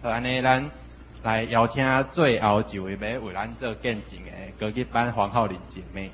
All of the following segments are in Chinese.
好，安尼咱来邀请最后一位要为咱做见证的歌剧班黄浩玲姐妹。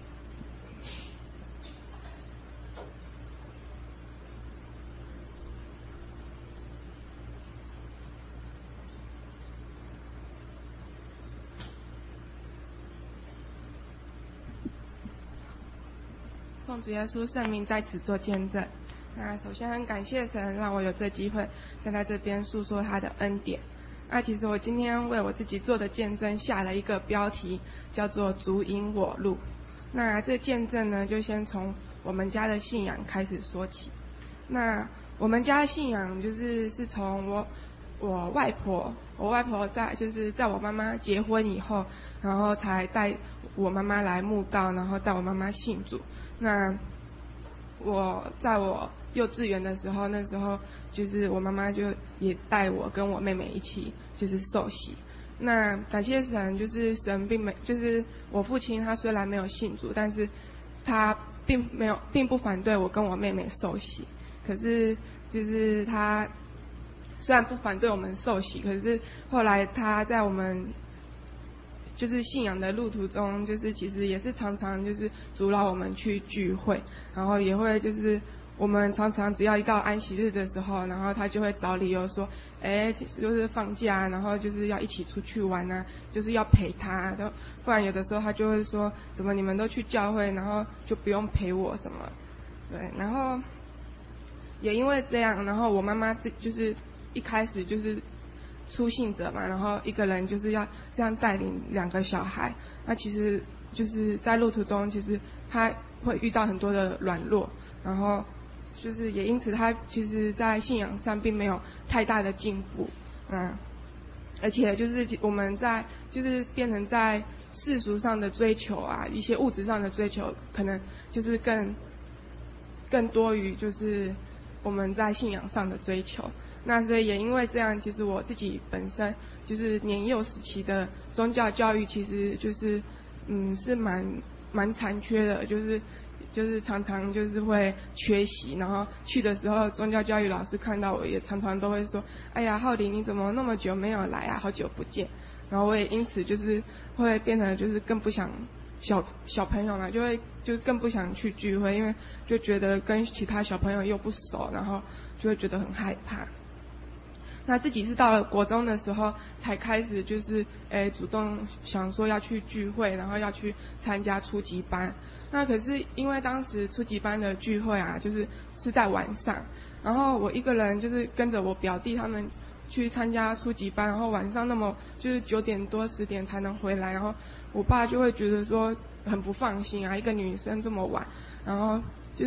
奉主耶稣圣名在此做见证。那首先很感谢神让我有这机会站在这边诉说他的恩典。那其实我今天为我自己做的见证下了一个标题，叫做主引我路。那这见证呢，就先从我们家的信仰开始说起。那我们家的信仰是从我外婆在我妈妈结婚以后，然后才带我妈妈来慕道，然后带我妈妈信主。那在我幼稚园的时候，那时候就是我妈妈就也带我跟我妹妹一起就是受洗。那感谢神，就是神就是我父亲他虽然没有信主，但是他并不反对我跟我妹妹受洗。可是就是他虽然不反对我们受洗，可是后来他在我们就是信仰的路途中，就是其实也是常常就是阻挠我们去聚会，然后也会就是我们常常只要一到安息日的时候，然后他就会找理由说，就是放假，然后就是要一起出去玩啊，就是要陪他，不然有的时候他就会说，怎么你们都去教会，然后就不用陪我什么，对，然后也因为这样，然后我妈妈就是一开始就是初信者嘛，然后一个人就是要这样带领2个小孩，那其实就是在路途中，其实他会遇到很多的软弱，然后就是也因此他其实在信仰上并没有太大的进步，而且就是我们就是变成在世俗上的追求啊，一些物质上的追求，可能就是更多于就是我们在信仰上的追求。那所以也因为这样，其实我自己本身就是年幼时期的宗教教育，其实就是是蛮残缺的，就是常常就是会缺席，然后去的时候宗教教育老师看到我也常常都会说，哎呀浩玲你怎么那么久没有来啊，好久不见。然后我也因此就是会变得就是更不想小朋友嘛，就更不想去聚会，因为就觉得跟其他小朋友又不熟，然后就会觉得很害怕。那自己是到了国中的时候才开始就是主动想说要去聚会，然后要去参加初级班。那可是因为当时初级班的聚会啊，是在晚上，然后我一个人就是跟着我表弟他们去参加初级班，然后晚上就是9点多10点才能回来，然后我爸就会觉得说很不放心啊，一个女生这么晚，然后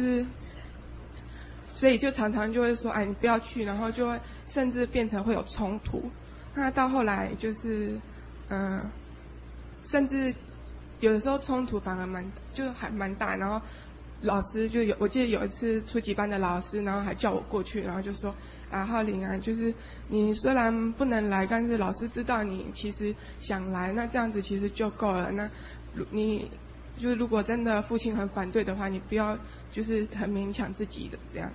所以就常常就会说，你不要去，然后就会甚至变成会有冲突。那到后来就是甚至有的时候冲突反而还蛮大，然后老师我记得有一次初级班的老师，然后还叫我过去，然后就说浩玲啊，就是你虽然不能来，但是老师知道你其实想来，那这样子其实就够了。那你就是如果真的父亲很反对的话，你不要就是很勉强自己的这样。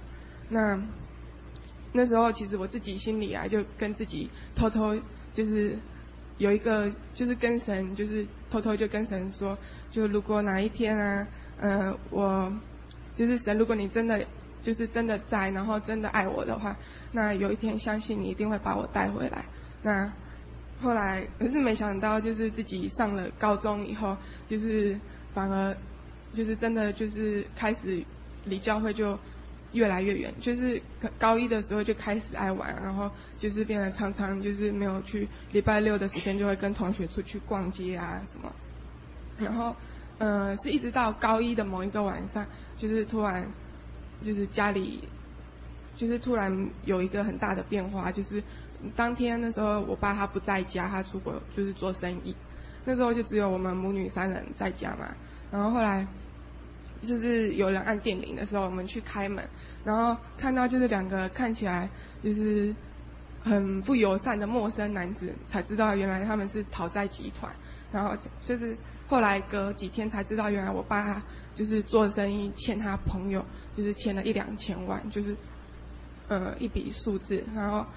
那时候其实我自己心里就跟自己偷偷就是有一个就是跟神就是偷偷就跟神说，就如果哪一天我就是神，如果你真的在，然后真的爱我的话，那有一天相信你一定会把我带回来。那后来可是没想到，就是自己上了高中以后，就是反而就是真的就是开始离教会就越来越远，就是高一的时候就开始爱玩，然后就是变得常常就是没有去礼拜6的时间就会跟同学出去逛街啊什么，然后是一直到高一的某一个晚上，就是突然就是家里就是突然有一个很大的变化，就是当天那时候我爸他不在家，他出国就是做生意，那时候就只有我们母女3人在家嘛，然后后来就是有人按电铃的时候，我们去开门，然后看到就是2个看起来就是很不友善的陌生男子，才知道原来他们是讨债集团。然后就是后来隔几天才知道，原来我爸他就是做生意欠他朋友，就是欠了1-2千万，就是一笔数字。然后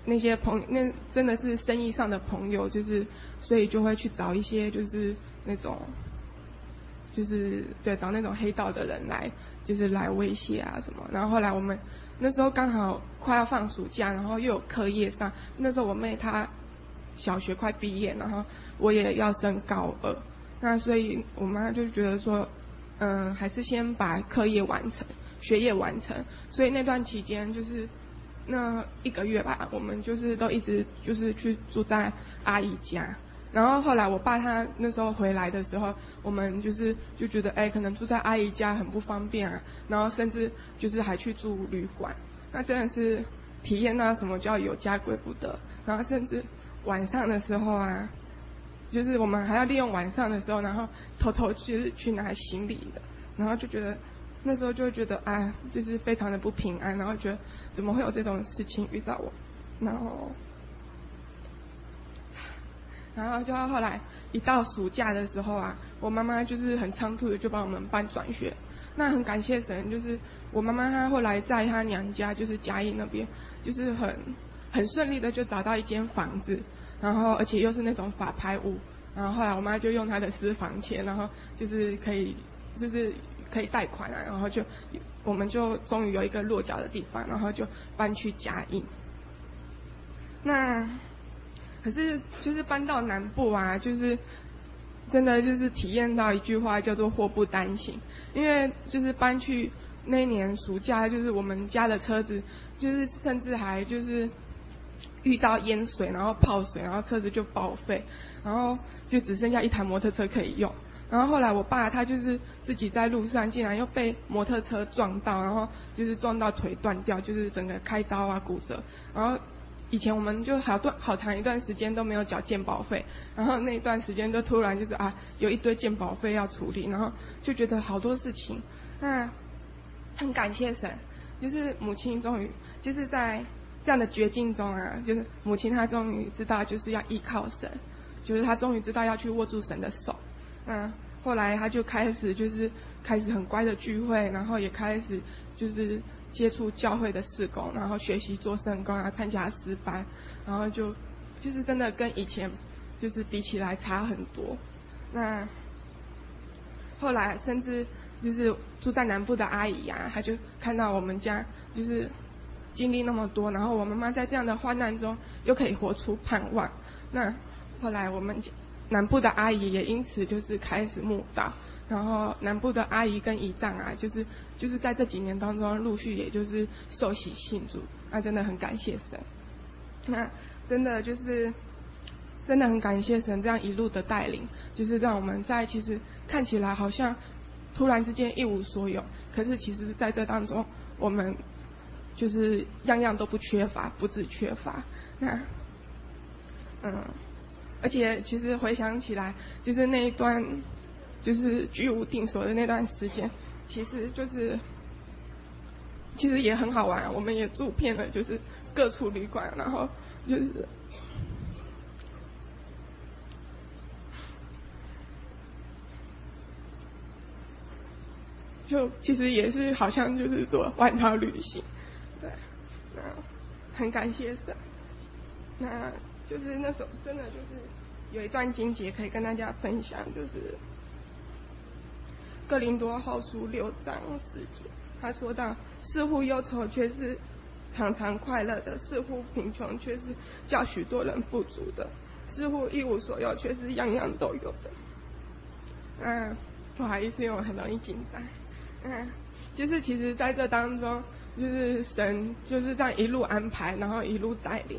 那些那真的是生意上的朋友，就是所以就会去找一些就是那种就是对找那种黑道的人来就是来威胁啊什么。然后后来我们那时候刚好快要放暑假，然后又有课业上，那时候我妹她小学快毕业，然后我也要升高2，那所以我妈就觉得说还是先把课业完成，学业完成。所以那段期间就是那1个月吧，我们就是都一直就是去住在阿姨家。然后后来我爸他那时候回来的时候，我们就觉得可能住在阿姨家很不方便啊，然后甚至就是还去住旅馆，那真的是体验到什么叫有家归不得。然后甚至晚上的时候啊，就是我们还要利用晚上的时候，然后偷偷去拿行李的，然后就觉得那时候就会觉得就是非常的不平安，然后觉得怎么会有这种事情遇到我，然后就后来一到暑假的时候啊，我妈妈就是很仓促的就帮我们办转学。那很感谢神，就是我妈妈她后来在她娘家就是嘉义那边，就是很顺利的就找到一间房子，然后而且又是那种法拍屋。然后后来我妈就用她的私房钱，然后就是可以贷款啊，然后我们就终于有一个落脚的地方，然后就搬去嘉义。那可是就是搬到南部啊，就是真的就是体验到一句话叫做祸不单行。因为就是搬去那一年暑假，就是我们家的车子就是甚至还就是遇到淹水，然后泡水，然后车子就报废，然后就只剩下一台摩托车可以用。然后后来我爸他就是自己在路上竟然又被摩托车撞到，然后就是撞到腿断掉，就是整个开刀啊骨折。然后以前我们就好长一段时间都没有缴健保费，然后那一段时间就突然就是有一堆健保费要处理，然后就觉得好多事情。那很感谢神，就是母亲终于就是在这样的绝境中啊，就是母亲她终于知道就是要依靠神，就是她终于知道要去握住神的手。后来她就开始很乖的聚会，然后也开始就是接触教会的事工，然后学习做圣工啊，参加诗班，然后就是真的跟以前就是比起来差很多。那后来甚至就是住在南部的阿姨啊，她就看到我们家就是经历那么多，然后我妈妈在这样的患难中又可以活出盼望。那后来我们南部的阿姨也因此就是开始慕道，然后南部的阿姨跟姨丈啊，就是在这几年当中陆续也就是受洗信主，真的很感谢神。那真的很感谢神这样一路的带领，就是让我们在其实看起来好像突然之间一无所有，可是其实在这当中我们就是样样都不缺乏，不致缺乏。那而且其实回想起来，就是那一段就是居无定所的那段时间，其实也很好玩。我们也住遍了就是各处旅馆，然后就其实也是好像就是做环岛旅行。对，那很感谢神。那就是那时候真的就是有一段经节可以跟大家分享，就是哥林多后书6章10节，他说到：似乎忧愁却是常常快乐的，似乎贫穷却是叫许多人富足的，似乎一无所有却是样样都有的。不好意思，因为我很容易紧张。就是其实在这当中，就是神就是这样一路安排，然后一路带领。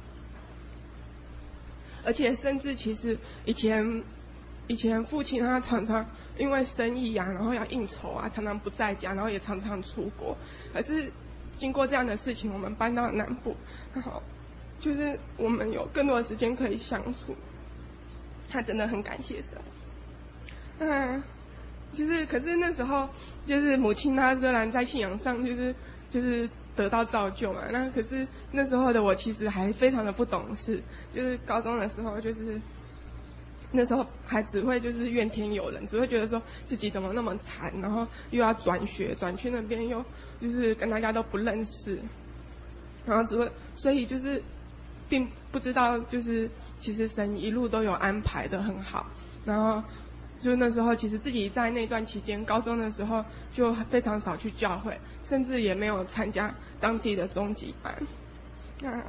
而且甚至其实以前父亲他常常因为生意啊，然后要应酬啊，常常不在家，然后也常常出国。可是经过这样的事情，我们搬到南部，然后就是我们有更多的时间可以相处。他真的很感谢神。可是那时候就是母亲她虽然在信仰上就是得到造就嘛，那可是那时候的我其实还非常的不懂事，就是高中的时候就是那时候还只会就是怨天尤人，只会觉得说自己怎么那么惨，然后又要转学转去那边又就是跟大家都不认识，然后所以就是并不知道就是其实神一路都有安排的很好，然后就那时候其实自己在那段期间，高中的时候就非常少去教会，甚至也没有参加当地的中级班。那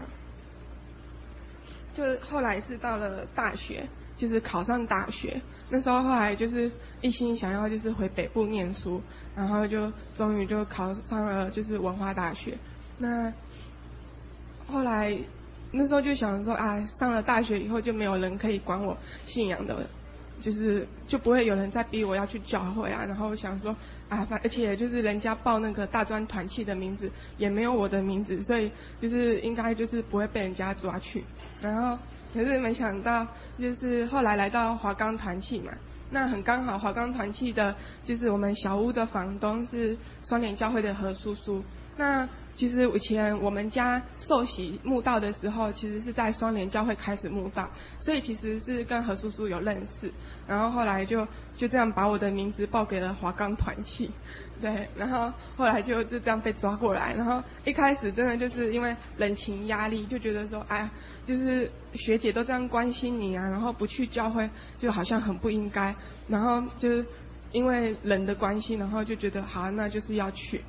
就后来是到了大学，就是考上大学，那时候后来就是一心想要就是回北部念书，然后就终于就考上了就是文化大学。那后来那时候就想说啊，上了大学以后就没有人可以管我信仰的，就是就不会有人再逼我要去教会啊。然后想说啊，而且就是人家报那个大专团契的名字也没有我的名字，所以就是应该就是不会被人家抓去。然后可是没想到就是后来来到华冈团契嘛，那很刚好华冈团契的就是我们小屋的房东是双联教会的何叔叔。那其实以前我们家受洗慕道的时候，其实是在双联教会开始慕道，所以其实是跟何叔叔有认识，然后后来就这样把我的名字报给了华冈团契，对，然后后来就这样被抓过来，然后一开始真的就是因为人情压力，就觉得说，哎呀，就是学姐都这样关心你啊，然后不去教会就好像很不应该，然后就是因为人的关系，然后就觉得好，那就是要去，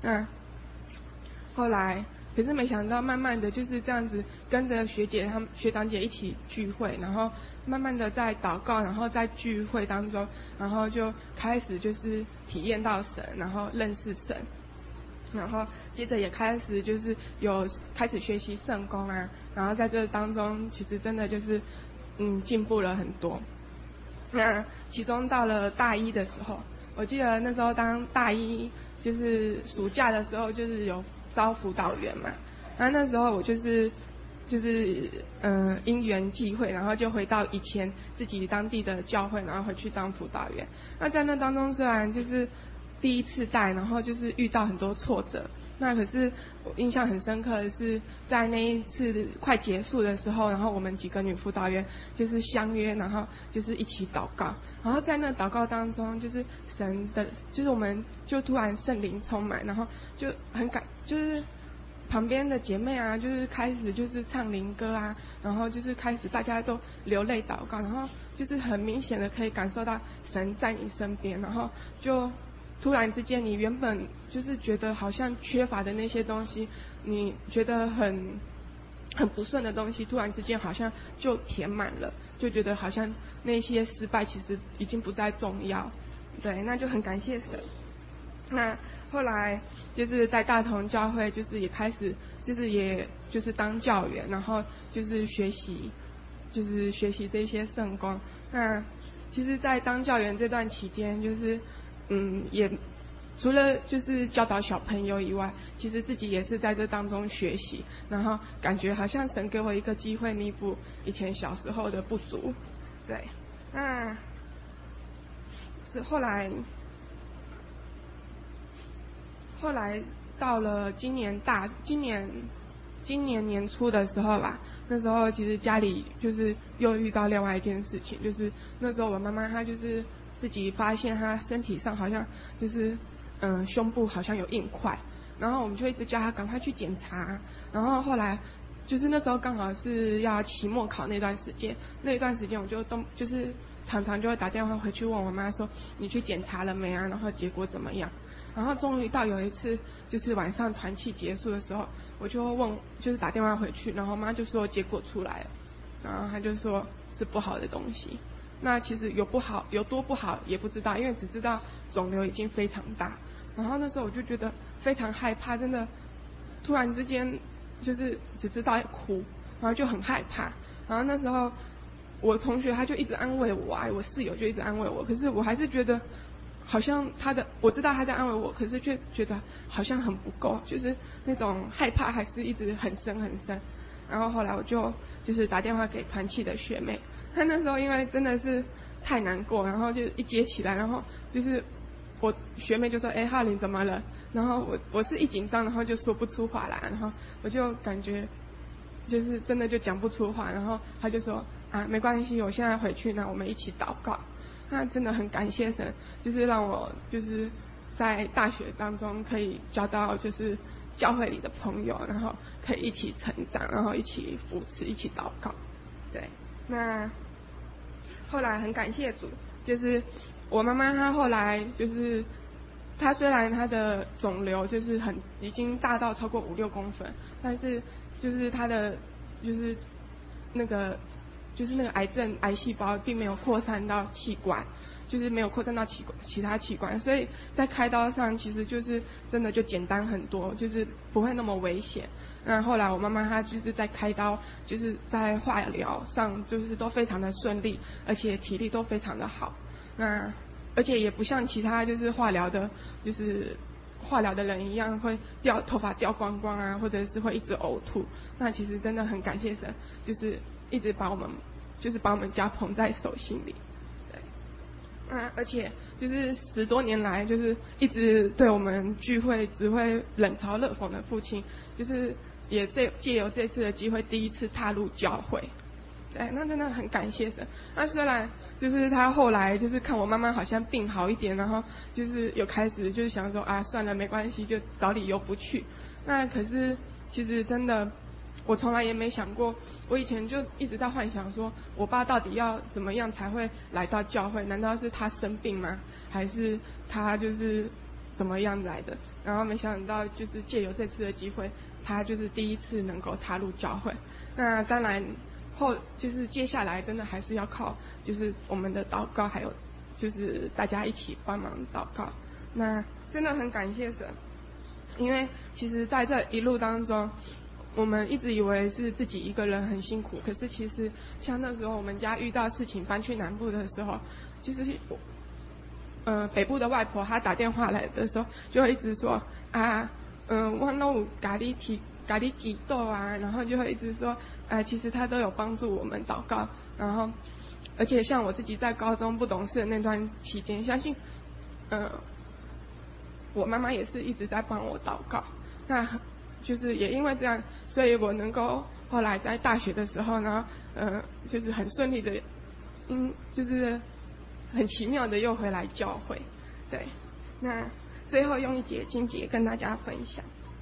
后来，可是没想到，慢慢的就是这样子跟着学姐他们学长姐一起聚会，然后慢慢的在祷告，然后在聚会当中，然后就开始就是体验到神，然后认识神，然后接着也开始就是有开始学习圣工啊，然后在这当中其实真的就是进步了很多。那其中到了大一的时候，我记得那时候当大一就是暑假的时候，就是有招辅导员嘛，然后那时候我就是因缘际会，然后就回到以前自己当地的教会，然后回去当辅导员。那在那当中虽然就是第一次带，然后就是遇到很多挫折，那可是我印象很深刻的是在那一次快结束的时候，然后我们几个女辅导员就是相约，然后就是一起祷告，然后在那祷告当中，就是神的，就是我们就突然圣灵充满，然后就很就是旁边的姐妹啊，就是开始就是唱灵歌啊，然后就是开始大家都流泪祷告，然后就是很明显的可以感受到神在你身边，然后就突然之间，你原本就是觉得好像缺乏的那些东西，你觉得很不顺的东西，突然之间好像就填满了，就觉得好像那些失败其实已经不再重要，对，那就很感谢神。那后来就是在大同教会，就是也开始就是也就是当教员，然后就是学习这些圣工。那其实在当教员这段期间，就是也除了就是教导小朋友以外，其实自己也是在这当中学习，然后感觉好像神给我一个机会弥补以前小时候的不足，对。那是后来到了今年年初的时候吧，那时候其实家里就是又遇到另外一件事情，就是那时候我妈妈她就是自己发现她身体上好像就是胸部好像有硬块，然后我们就一直叫她赶快去检查，然后后来就是那时候刚好是要期末考那段时间我就就是常常就会打电话回去问我妈说你去检查了没啊，然后结果怎么样。然后终于到有一次，就是晚上团契结束的时候，我就就是打电话回去，然后妈就说结果出来了，然后她就说是不好的东西。那其实有多不好也不知道，因为只知道肿瘤已经非常大。然后那时候我就觉得非常害怕，真的突然之间就是只知道哭，然后就很害怕。然后那时候我同学他就一直安慰我啊，我室友就一直安慰我，可是我还是觉得。好像我知道他在安慰我，可是却觉得好像很不够，就是那种害怕还是一直很深很深。然后后来我就是打电话给团契的学妹，她那时候因为真的是太难过，然后就一接起来，然后就是我学妹就说：“浩林怎么了？”然后我是一紧张，然后就说不出话来，然后我就感觉就是真的就讲不出话，然后她就说：“啊，没关系，我现在回去，那我们一起祷告。”那真的很感谢神，就是让我就是在大学当中可以交到就是教会里的朋友，然后可以一起成长，然后一起扶持，一起祷告。对，那后来很感谢主，就是我妈妈她后来就是她虽然她的肿瘤就是已经大到超过5-6公分，但是就是她的就是那个癌症癌细胞并没有扩散到器官，就是没有扩散到其他器官，所以在开刀上其实就是真的就简单很多，就是不会那么危险。那后来我妈妈她就是在开刀，就是在化疗上就是都非常的顺利，而且体力都非常的好。那而且也不像其他就是化疗的人一样会头发掉光光啊，或者是会一直呕吐。那其实真的很感谢神，就是一直把我们家捧在手心里。而且就是10多年来，就是一直对我们聚会只会冷嘲热讽的父亲，就是也借由这次的机会，第一次踏入教会。对，那真的很感谢神。那虽然就是他后来就是看我妈妈好像病好一点，然后就是有开始就是想说啊，算了没关系，就找理由不去。那可是其实真的。我从来也没想过，我以前就一直在幻想说，我爸到底要怎么样才会来到教会？难道是他生病吗？还是他就是怎么样来的？然后没想到就是借由这次的机会，他就是第一次能够踏入教会。那当然就是接下来真的还是要靠就是我们的祷告，还有就是大家一起帮忙祷告。那真的很感谢神，因为其实在这一路当中。我们一直以为是自己一个人很辛苦，可是其实像那时候我们家遇到事情搬去南部的时候，其实北部的外婆她打电话来的时候，就会一直说啊，我都有咖喱鸡豆啊，然后就会一直说，其实她都有帮助我们祷告，然后而且像我自己在高中不懂事的那段期间，相信我妈妈也是一直在帮我祷告，那。就是也因为这样，所以我能够后来在大学的时候呢，就是很顺利的，就是很奇妙的又回来教会。对，那最后用一节经节跟大家分享，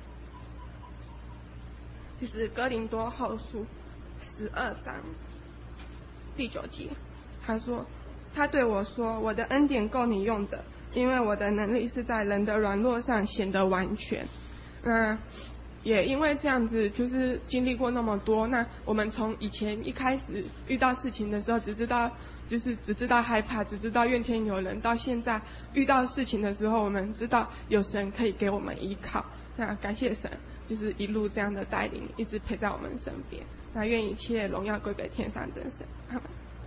就是哥林多后书12章第9节，他说，他对我说，我的恩典够你用的，因为我的能力是在人的软弱上显得完全。那也因为这样子，就是经历过那么多，那我们从以前一开始遇到事情的时候，只知道害怕，只知道怨天尤人，到现在遇到事情的时候，我们知道有神可以给我们依靠。那感谢神，就是一路这样的带领，一直陪在我们身边。那愿一切荣耀归给天上真神。阿们。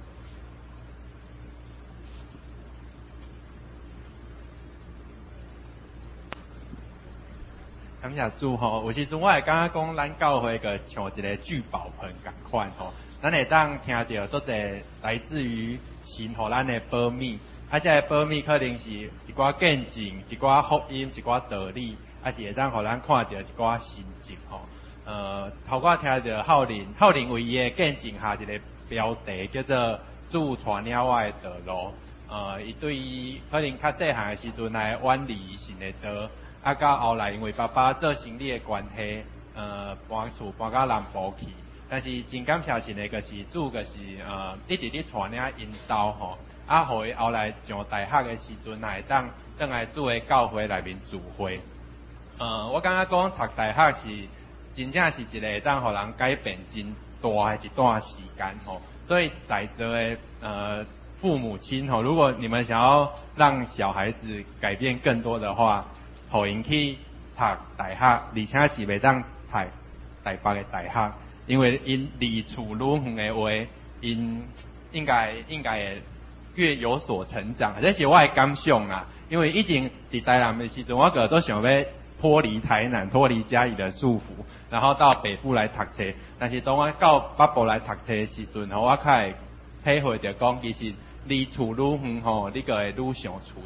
感谢主吼，有时阵我会感觉讲，咱教会个像一个聚宝盆共款吼，咱会当听到足侪来自于神互咱的宝米，这个宝米可能是一寡见证、一寡福音、一寡道理，是会当互咱看到一寡神迹吼。头我听到浩林为伊的见证下一个标题叫做“主传了我的道路”。伊对于可能较细汉的时阵来远离神的道。到后来，因为爸爸做生意的关系，搬到南部去。但是真感谢神的，就是主，就是一直咧带领引导吼。互伊后来上大学的时阵，会当转来主的教会内面聚会。我感觉讲读大学是真正是一个会当互人改变真大的一段时间吼。所以在座的父母亲吼，如果你们想要让小孩子改变更多的话，互因去读大学，而且是袂当读台北的大学，因为因离厝愈远的话，因应该会越有所成长。这是我的感想啦。因为以前伫台南的时阵，我个都想要脱离台南，脱离家里的束缚，然后到北部来读册。但是当我到北部来读册的时阵，我较会体会着讲，其实离厝愈远吼，你个会愈想厝，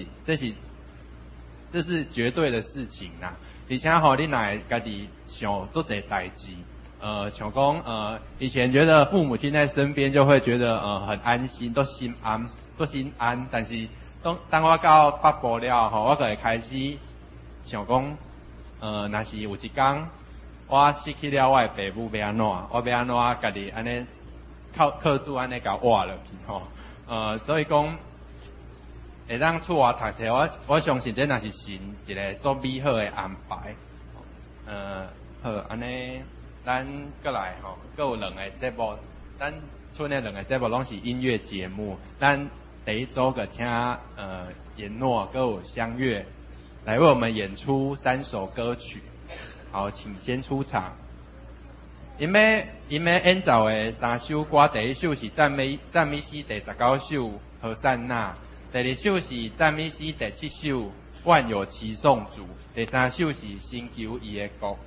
这是绝对的事情啦。而且吼，你若会家己想做这代志，像讲以前觉得父母亲在身边就会觉得很安心，都心安。但是当我到北部了吼，我就会开始想讲， 若是有一天我失去了我的爸母要安怎，我要安怎家己安尼靠住安尼甲活落去吼。所以讲会当出外读册，我相信这若是神一个足美好的安排。好，安尼咱过来吼，阁有两个节目，咱剩的两个节目拢是音乐节目。咱第一周个请颜诺阁有相悦来为我们演出3首歌曲。好，请先出场。因要演奏的3首歌，第一首是赞美诗第19首何善那，第二首是赞美诗第7首万有齐颂主，第3首是寻求伊的国。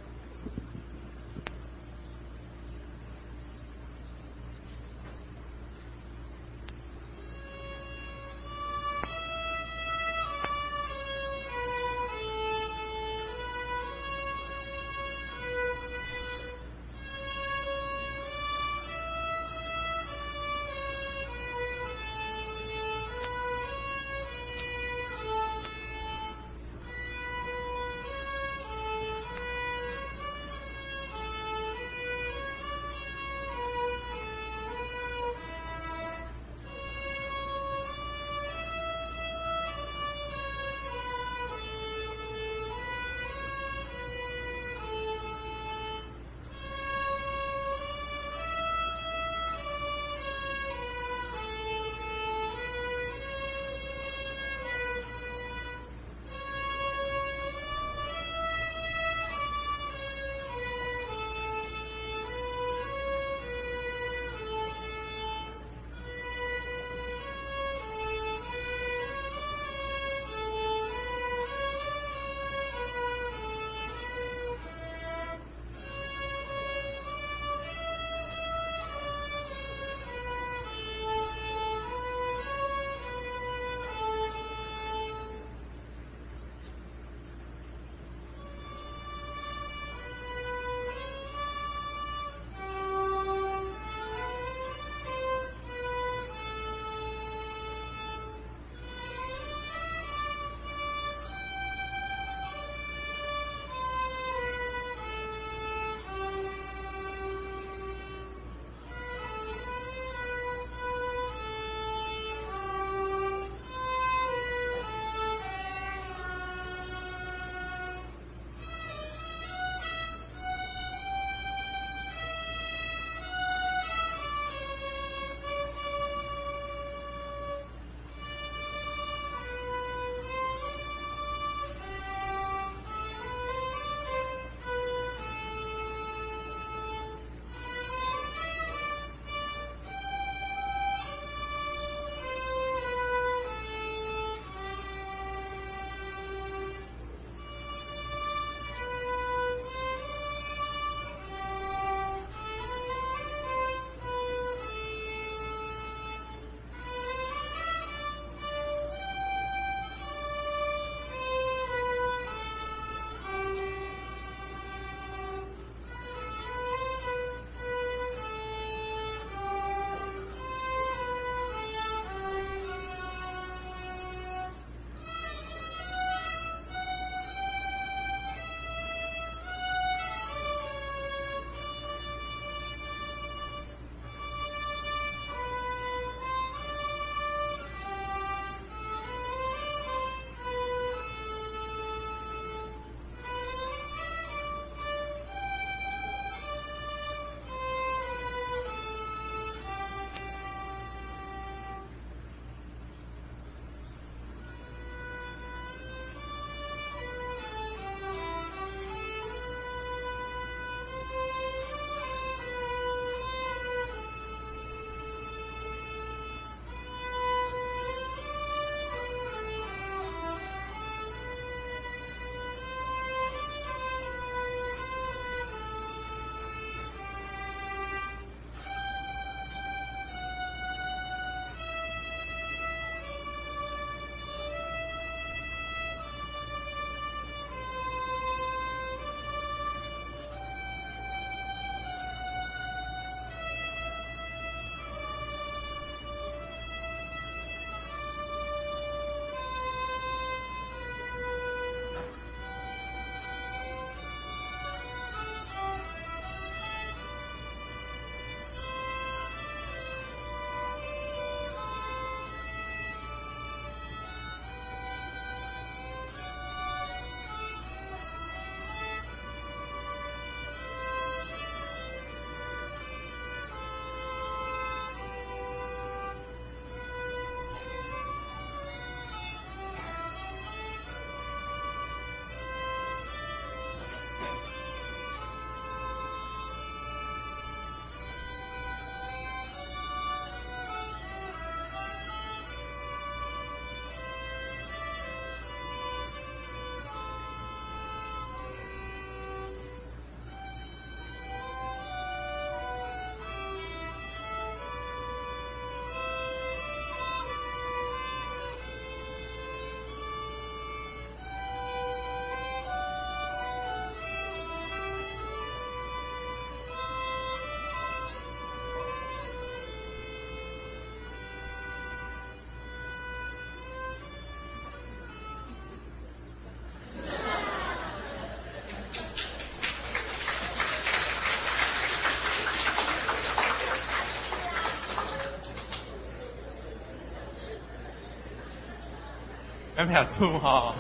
感谢主吼，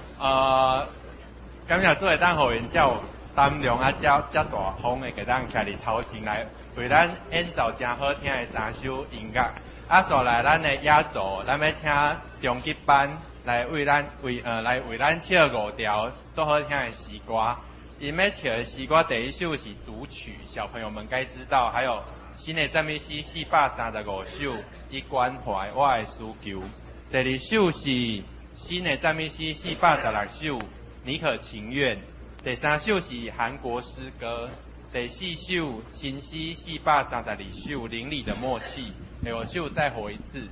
感谢主会当互因照胆量啊，遮大方的，给咱徛伫头前来，为咱演奏真好听的三首音乐。啊，所来咱的压轴，咱要请中级班来为咱唱5条都好听的诗歌。因要唱的诗歌第一首是读曲，小朋友们该知道。还有新的赞美诗435首，以关怀我的需求。第二首是新的赞美诗416首，你可情愿。第三首是韩国诗歌。第四首新诗432首，邻里的默契。第五首再活一次。